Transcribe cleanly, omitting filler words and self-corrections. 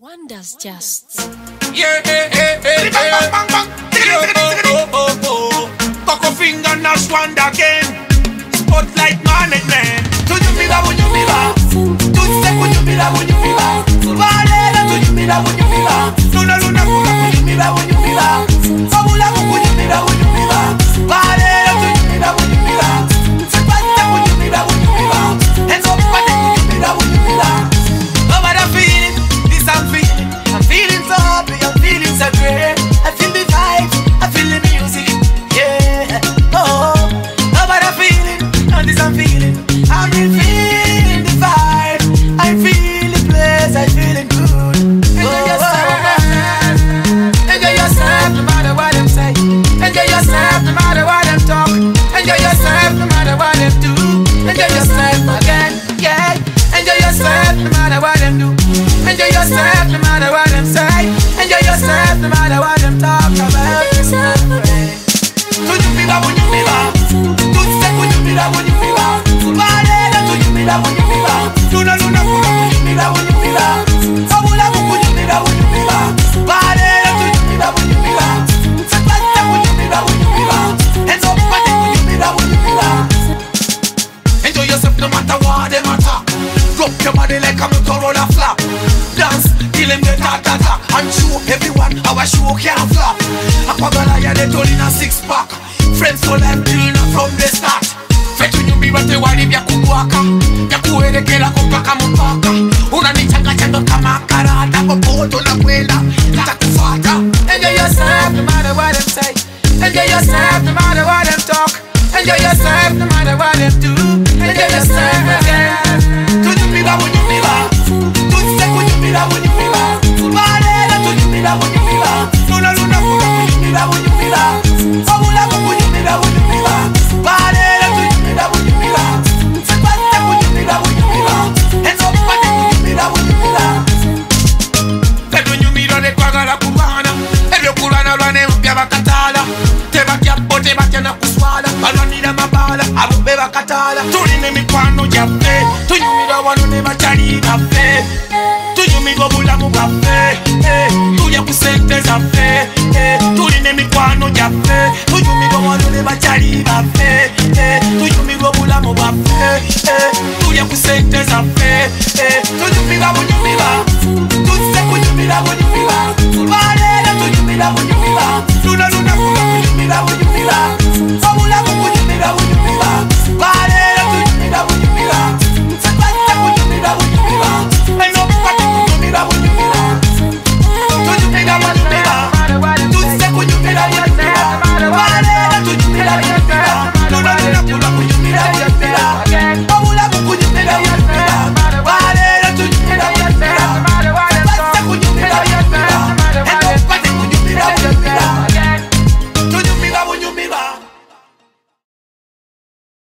Wonders just. Yeah, bang, bang, bang. Coco finger, Nash Wanda again. Spotlight management. Do you mira, when you mira? Do you say when you mira, when you mira? Valera, do you mira, when you mira? Luna, luna, when you mira, when you mira? Fabula, when you mira, when you mira? Valera, do you mira, when you mira? Sepata, when you mira, when you mira? And nobody, when you mira, when you mira? Nobody feeling, this I'm feeling. I'm feeling so happy, I'm feeling so great. I feel the vibes, I feel the music, yeah. Oh, nobody feeling, and this I'm feeling. I'm really feeling the vibe, I feel the place, I feeling good. Enjoy yourself, enjoy yourself, no matter what them say. Enjoy yourself, no matter what them talk. Enjoy yourself, no matter what them do. Enjoy yourself again, yeah. Enjoy yourself, no matter what them do. Enjoy yourself, no matter what them say. Enjoy yourself, no matter what them talk about. Do you mira when you mira? Do you say when you mira, when you mira? Valera, do you mira when you mira? Luna, luna, when you mira, when you mira? Fabula, when you mira, when you mira? Valera, do you mira when you mira? Sepata, when you mira, when you mira? And nobody when you mira, when you mira? Enjoy yourself no matter what they matter. Drop your body like a Motorola flap. Dance till them get ta-ta-ta. And show everyone how a show can flap. A pagala they told in a six-pack. Friends for life till not from the start. Fetu nyumbi wate wali vya kubuaka. Vya kuerekela kupaka mpaka. Unanichanga changa kama karata. Popoto na kwenda nitakufata. Enjoy yourself no matter what them say. Enjoy yourself no matter what them talk. Enjoy yourself no matter what them do. Enjoy yourself again. Do you mira when you mira? Do you say when you mira, when you mira? Valera, do you mira when you mira? Luna, luna, when you mira, when you mira? Fabula, when you mira, when you mira? Valera, do you mira when you mira? Sepata, when you mira, when you mira? And nobody when you mira, when you mira? That when you mira de kwagala kubana. Ebyo kulana lwane mpya bakatala. Teba kyapo, teba kyana kuswala. Balwanira mabala, abo beba katala. Tuline mikwano jaffe. Tunyumira wano ne bachali baffe. Tunyumirwa bulamu bwaffe. Tulya ku sente zaffe. Tuline mikwano gyaffe. Tunyumirwa wano ne bachali baffe. Tunyumirwa bulamu bwaffe. Tulya ku sente zaffe. Tunyumira bunyumira